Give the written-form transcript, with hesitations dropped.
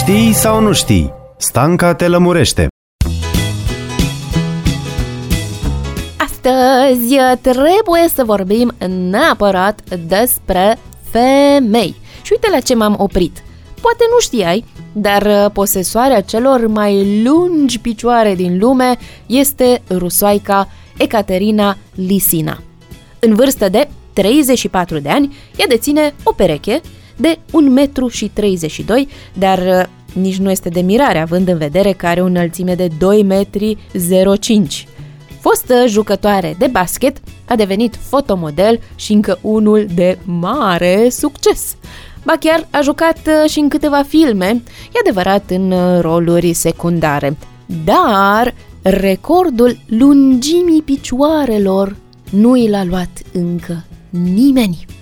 Știi sau nu știi? Stanca te lămurește. Astăzi trebuie să vorbim neapărat despre femei. Și uite la ce m-am oprit. Poate nu știai, dar posesoarea celor mai lungi picioare din lume este rusoaica Ecaterina Lisina. În vârstă de 34 de ani, ea deține o pereche de 1,32 m, dar nici nu este de mirare, având în vedere că are o înălțime de 2,05 m. Fostă jucătoare de basket, a devenit fotomodel și încă unul de mare succes. Ba chiar a jucat și în câteva filme, e adevărat în roluri secundare. Dar recordul lungimii picioarelor nu i l-a luat încă nimeni.